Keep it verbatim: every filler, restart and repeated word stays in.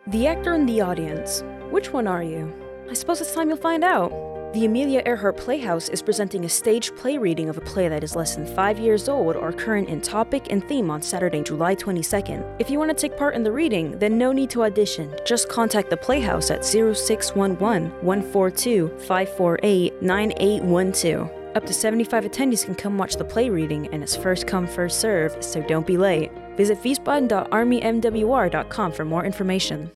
The actor in the audience. Which one are you? I suppose it's time you'll find out. The Amelia Earhart Playhouse is presenting a staged play reading of a play that is less than five years old or current in topic and theme on Saturday, July twenty-second. If you want to take part in the reading, then no need to audition. Just contact the Playhouse at zero six one one, one four two, five four eight, nine eight one two. Up to seventy-five attendees can come watch the play reading, and it's first come, first served, so don't be late. Visit feastbutton dot army m w r dot com for more information.